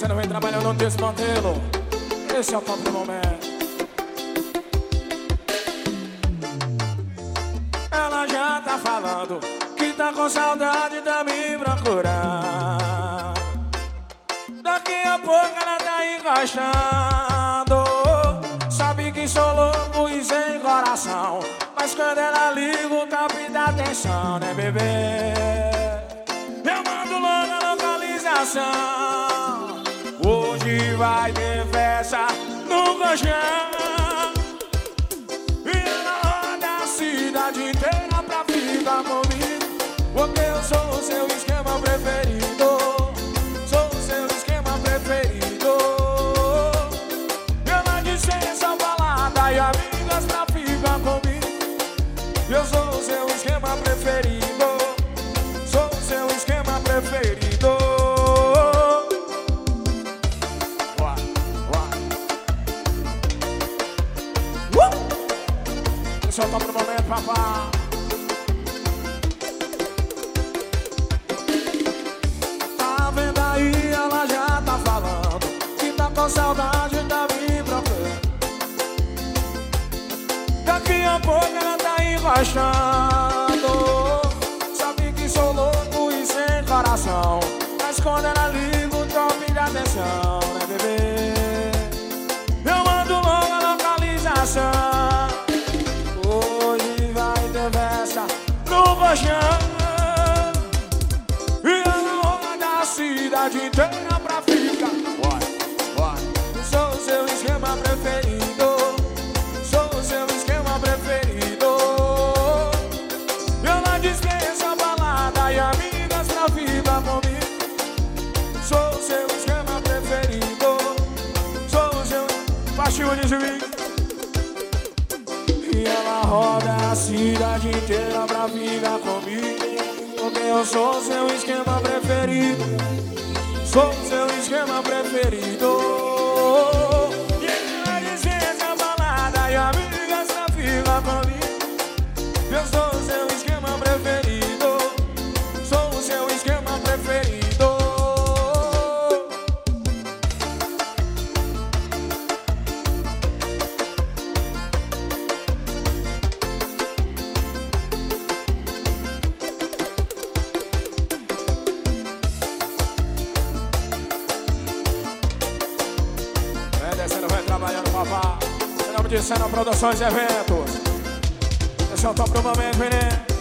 descendo, vem trabalhando no desmantelo. Esse é o top do momento. Ela já tá falando que tá com saudade de me procurar. Daqui a pouco ela tá encaixando. Sabe que sou louco e sem coração, mas quando ela liga o top dá atenção, né, bebê? Eu mando logo a localização. Hoje vai ter festa no colchão. E ela roda a cidade inteira pra ficar comigo, porque eu sou o seu esquema preferido. Sou o seu esquema preferido. Ela dispensa balada e amigas pra ficar comigo. Eu sou o seu esquema preferido. Sou o seu esquema preferido. Esse é o top do momento, papá. Tá vendo aí, ela já tá falando que tá com saudade da minha própria. Daqui a pouco ela tá encaixando. Sabe que sou louco e sem coração, mas quando ela liga o top dá atenção, né, bebê? Eu mando logo a localização. Hoje vai ter festa no colchão. E ela roda a cidade inteira pra ficar. Sou o seu esquema preferido. Sou o seu esquema preferido. Ela dispensa balada e amigas pra ficar comigo. Sou o seu esquema preferido. Sou o seu... Baixinho de juiz. E ela roda a cidade inteira pra ficar comigo, porque eu sou o seu esquema preferido. Sou o seu esquema preferido. E ela dispensa balada e amigas pra ficar comigo. Eu sou o seu esquema preferido. Sou o seu esquema preferido. Descendo, vai trabalhando, papá. Estamos de cena, produções e eventos. Esse é o top do momento, menino.